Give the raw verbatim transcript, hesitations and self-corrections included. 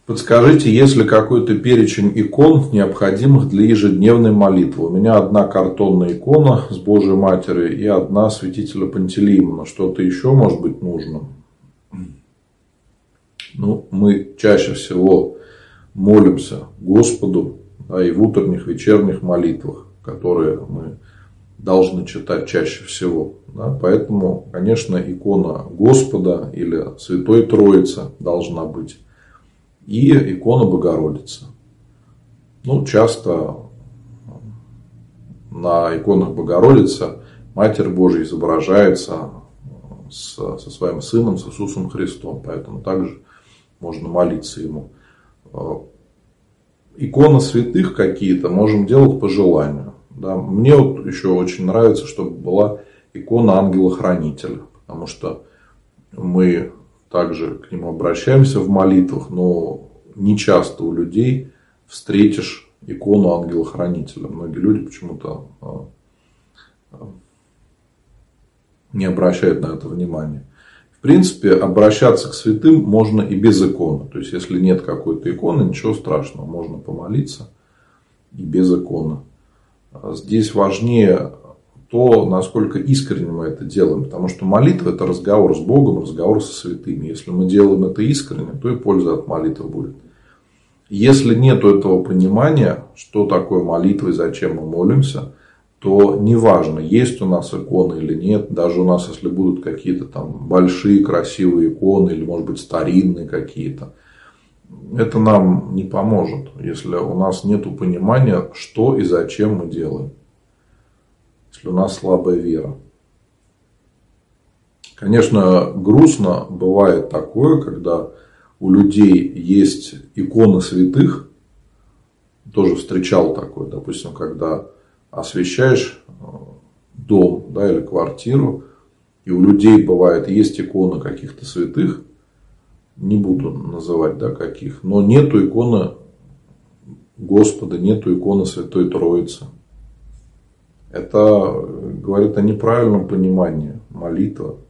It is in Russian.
Подскажите, есть ли какой-то перечень икон, необходимых для ежедневной молитвы? У меня одна картонная икона с Божьей Матерью и одна святителя Пантелеимона. Что-то еще может быть нужно? Ну, мы чаще всего молимся Господу, да, и в утренних, вечерних молитвах, которые мы должны читать чаще всего. Да. Поэтому, конечно, икона Господа или Святой Троицы должна быть. И икона Богородицы. Ну, часто на иконах Богородицы Матерь Божия изображается с, со своим Сыном, с Иисусом Христом. Поэтому также можно молиться Ему. Иконы святых какие-то можем делать по желанию. Да. Мне вот еще очень нравится, чтобы была икона ангела-хранителя. Потому что мы также к нему обращаемся в молитвах, но не часто у людей встретишь икону ангела-хранителя. Многие люди почему-то не обращают на это внимания. В принципе, обращаться к святым можно и без иконы. То есть, если нет какой-то иконы, ничего страшного, можно помолиться и без иконы. Здесь важнее то, насколько искренне мы это делаем. Потому что молитва – это разговор с Богом, разговор со святыми. Если мы делаем это искренне, то и польза от молитвы будет. Если нет этого понимания, что такое молитва и зачем мы молимся, то неважно, есть у нас иконы или нет. Даже у нас, если будут какие-то там большие красивые иконы или, может быть, старинные какие-то, это нам не поможет, если у нас нет понимания, что и зачем мы делаем. Если у нас слабая вера. Конечно, грустно бывает такое, когда у людей есть иконы святых. Тоже встречал такое, допустим, когда освещаешь дом, да, или квартиру, и у людей бывает есть иконы каких-то святых, не буду называть, да, каких, но нету иконы Господа, нету иконы Святой Троицы. Это говорит о неправильном понимании молитвы.